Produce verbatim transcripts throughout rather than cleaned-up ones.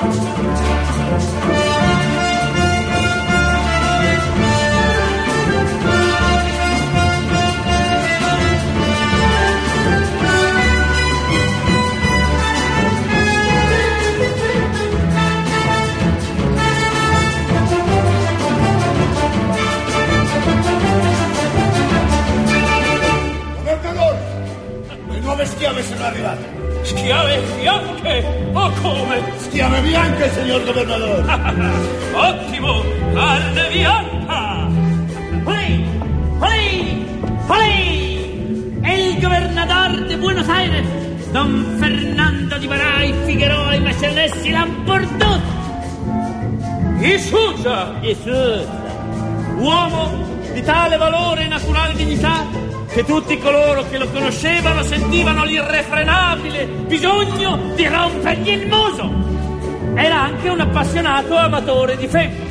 Schiave sono arrivate. Schiave bianche? O come? Schiave bianche, signor governatore. Ottimo, carne bianca. Olé, olé, olé. È il governador de Buenos Aires, don Fernando di Barà y Figueroa y Macelesi l'emportò. Isusa! Isusa, uomo di tale valore e naturale dignità che tutti coloro che lo conoscevano sentivano l'irrefrenabile bisogno di rompergli il muso. Era anche un appassionato amatore di femmine.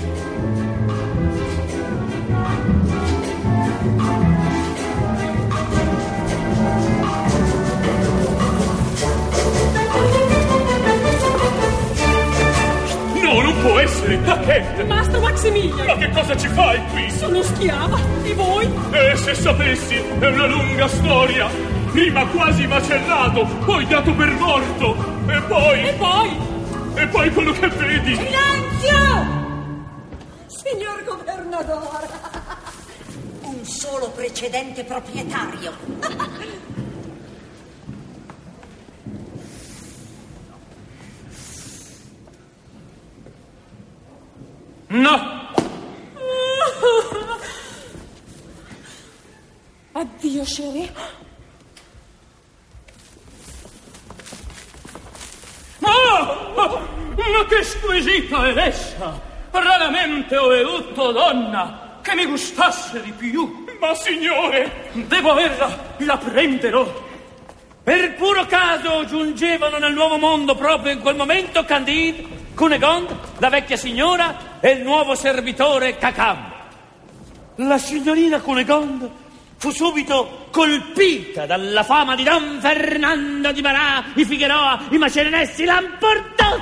No, non può essere! Ma che? Mastro Maximilian! Ma che cosa ci fai qui? Sono schiava, e voi? E se sapessi, è una lunga storia. Prima quasi macellato, poi dato per morto. E poi... E poi? E poi quello che vedi. Silenzio! Signor governatore! Un solo precedente proprietario. No! Addio, chérie. Oh, oh, ma che squisita è essa! Raramente ho veduto donna che mi gustasse di più. Ma signore, devo averla, la prenderò. Per puro caso giungevano nel nuovo mondo proprio in quel momento Candide, Cunegonde, la vecchia signora e il nuovo servitore Cacambo. La signorina Cunegonde fu subito colpita dalla fama di don Fernando di Barà, i Figueroa, i Macelesi l'emportò.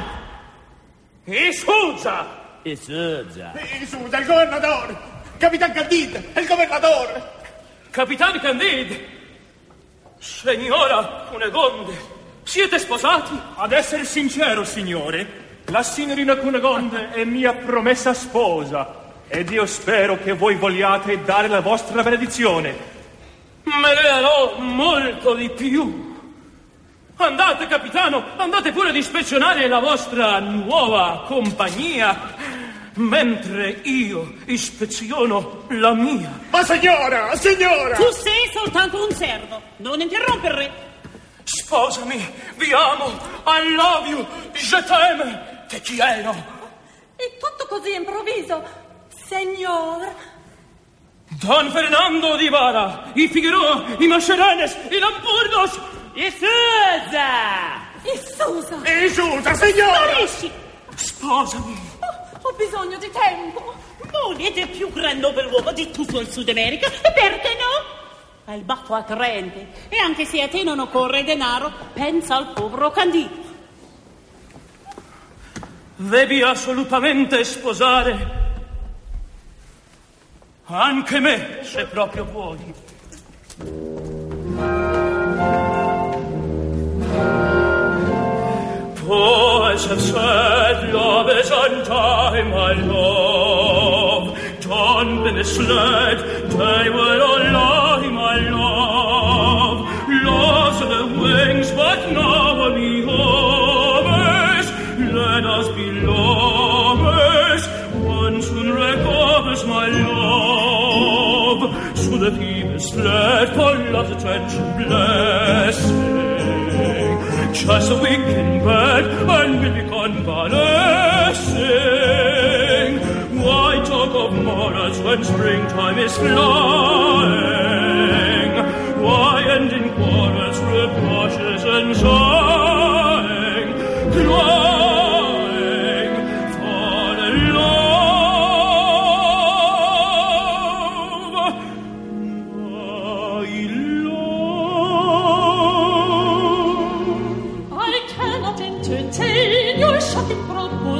Isusa! Isusa! Isusa, il governatore! Capitan Candide, il governatore! Capitan Candide! Signora Cunegonde, siete sposati? Ad essere sincero, signore, la signorina Cunegonde è mia promessa sposa ed io spero che voi vogliate dare la vostra benedizione. Me ne darò molto di più. Andate, capitano, andate pure ad ispezionare la vostra nuova compagnia, mentre io ispeziono la mia. Ma signora, signora! Tu sei soltanto un servo, non interrompere. Sposami, vi amo, I love you, je t'aime, te quiero. È tutto così improvviso, signor. Don Fernando di Barà, i Figueroa, i Macherenes, i Lamburgos. Isusa! Isusa! Isusa, signora! Sparisci! Sposami. Oh, ho bisogno di tempo. Volete più grande uomo di tutto il Sud America? E perché no? È il baffo attraente. E anche se a te non occorre denaro, pensa al povero Candide. Devi assolutamente sposare anche me, se proprio vuoi. Boys have said love is untie, my love. Don't be misled, they will all lie, my love. Lost the wings, but now are we homers. Let us be lovers, one soon recovers, my love. So that he misled for love's attention blessing. Just a week in bed and we'll be convalescing. Why talk of morals when springtime is flying? Why end in quarrels, reproaches and sighing? Crying for the love I love. I cannot entertain your shocking proposition.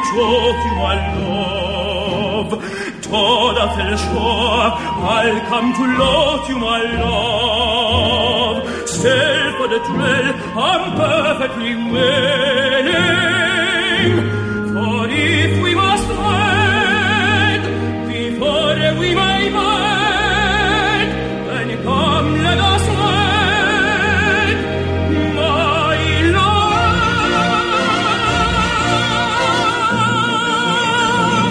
zog you my love. Toda fell shore, I'll come to love you my love. Still for the thrill, I'm perfectly willing. For if we must wed, before we may wed, then come let us wed, my love.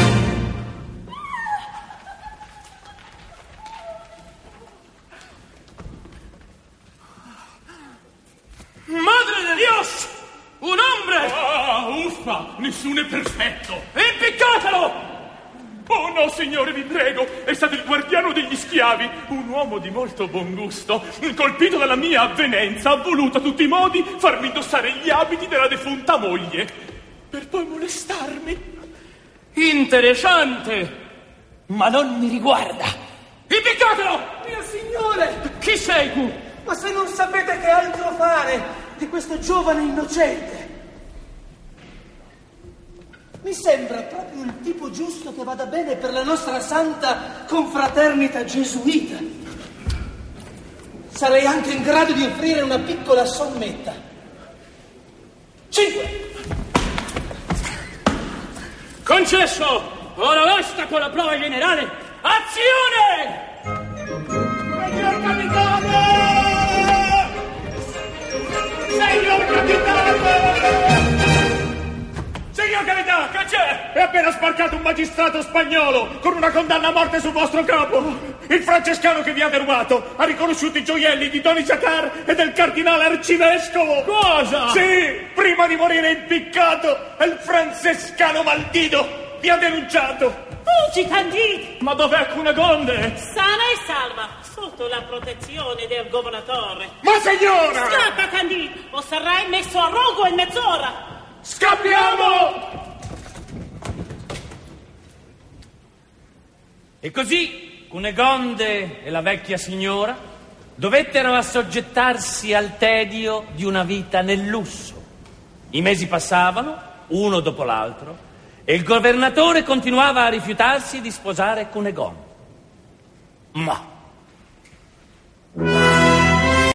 Madre de Dios! Un hombre! Ah, uffa! Nessuno è perfetto! Impiccatelo! Oh no, signore, vi prego! È stato il guardiano degli schiavi, un uomo di molto buon gusto. Colpito dalla mia avvenenza, ha voluto a tutti i modi farmi indossare gli abiti della defunta moglie, per poi molestarmi. Interessante! Ma non mi riguarda! Impiccatelo! Mio signore! Chi sei tu? Ma se non sapete che altro fare di questo giovane innocente. Mi sembra proprio il tipo giusto che vada bene per la nostra santa confraternita gesuita. Sarei anche in grado di offrire una piccola sommetta. Cinque. Concesso! Ora basta con la prova generale! Azione! Signor capitano! Signor capitano! Signor capitano, che c'è? È appena sbarcato un magistrato spagnolo con una condanna a morte sul vostro capo. Il francescano che vi ha derubato ha riconosciuto i gioielli di Don Issachar e del cardinale arcivescovo. Cosa? Sì, prima di morire impiccato, il francescano maldito vi ha denunciato. Fuggi, Candide! Ma dov'è Cunegonde? Sana e salva, sotto la protezione del governatore. Ma signora! Scappa, Candide, o sarai messo a rogo in mezz'ora. Scappiamo! E così Cunegonde e la vecchia signora dovettero assoggettarsi al tedio di una vita nel lusso. I mesi passavano, uno dopo l'altro, e il governatore continuava a rifiutarsi di sposare Cunegonde. Ma